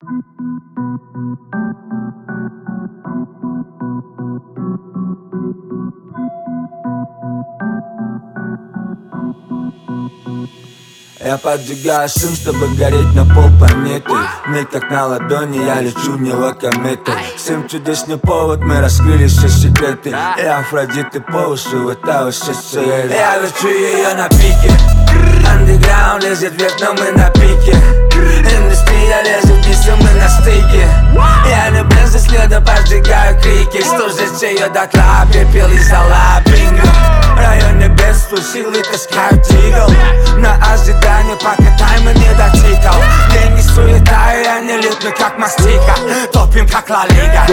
Я поджигаю шум, чтобы гореть на полпланеты. Миг как на ладони, я лечу в него кометой. Всем чудесный повод, мы раскрыли все секреты. И Афродиты по уши, вот та вообще сигареты. Я лечу ее на пике. Андеграунд лезет вверх, но мы на пике. Индустрия лезет вниз, и мы на стыке. Я не без следа поджигаю крики. Стужится ее дотла, пепел и зола, бинго. В районе бедствия силы таскают тигл. На ожидание, пока таймер не дотикал. Деньги суета, и они лютны, как мастика. Топим, как Ла Лига.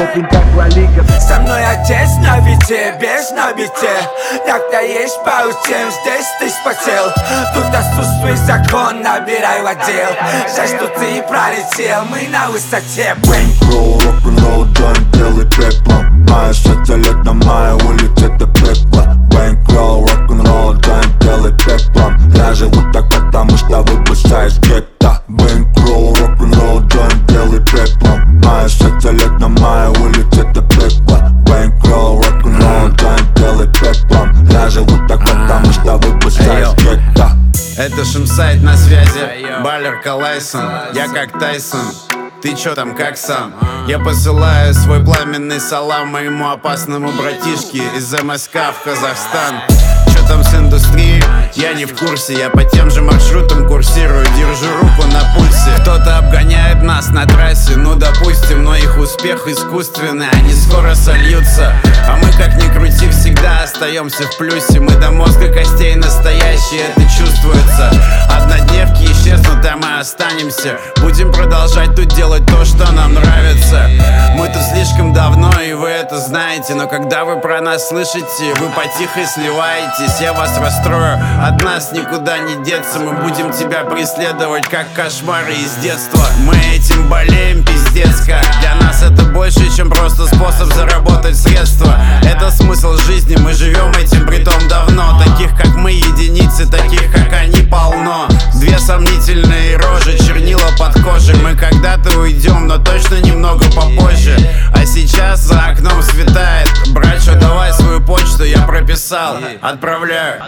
Со мной отец на вите, без на бите. Так-то есть пару тем, здесь ты спотел. Тут отсутствует закон, набирай в отдел. Жаль, что ты пролетел, мы на высоте. Бэнкролл, рок-н-ролл, джойнт, белый пеплом. Моя шатя лет на моей улице, это пекло. Бэнкролл, рок-н-ролл, джойнт, белый пеплом. Я живу так, потому что выпускаешь гетто. Бэнкролл, рок-н-ролл, джойнт, белый пеплом. Моя шатя лет на моей улице, это пекло. Бэнкролл, рок-н-ролл, джойнт, белый пеплом. Я живу так, потому что выпускаешь гетто. Это Шимсайд на связи, Балер Калайсон, я как Тайсон. Ты чё там, как сам? Я посылаю свой пламенный салам моему опасному братишке из МСК в Казахстан. Чё там с индустрией? Я не в курсе, я по тем же маршрутам курсирую, держу руку на пульсе. Кто-то обгоняет нас на трассе, ну допустим, но их успех искусственный, они скоро сольются. А мы, как ни крути, всегда остаемся в плюсе. Мы до мозга костей настоящие, это чувствуется. Однодневки исчезнут, а мы останемся. Будем продолжать тут делать то, что нам нравится. Мы тут слишком давно, и вы это знаете. Но когда вы про нас слышите, вы потихо сливаетесь. Я вас расстрою, от нас никуда не деться. Мы будем тебя преследовать, как кошмары из детства. Мы этим болеем, пиздец как. Для нас это больше, чем просто способ заработать средства. Это смысл жизни, мы живем этим притом давно. Таких как мы единицы, таких как они полно. Две сомнительные рожи, чернила под кожей. Мы когда-то уйдем, но точно немного попозже. А сейчас за окном светает. Братчо, давай свою почту, я прописал. Отправляю.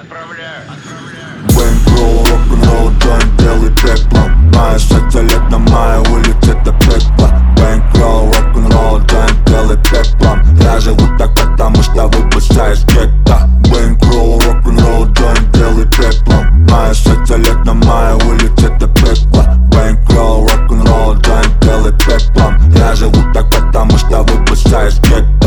Бэнкролл, рок-н-ролл, джойнт, белый пеплом. Моя шатя лет на моей улице, это пекло. Бэнкролл, рок-н-ролл, джойнт, белый пеплом. Я живу так, потому что выпускаешь гетто. Бэнкролл, рок-н-ролл, джойнт, белый пеплом. Моя шатя лет на моей улице, это пекло. Бэнкролл, рок-н-ролл, джойнт, белый пеплом. Я живу так, потому что выпускаешь гетто.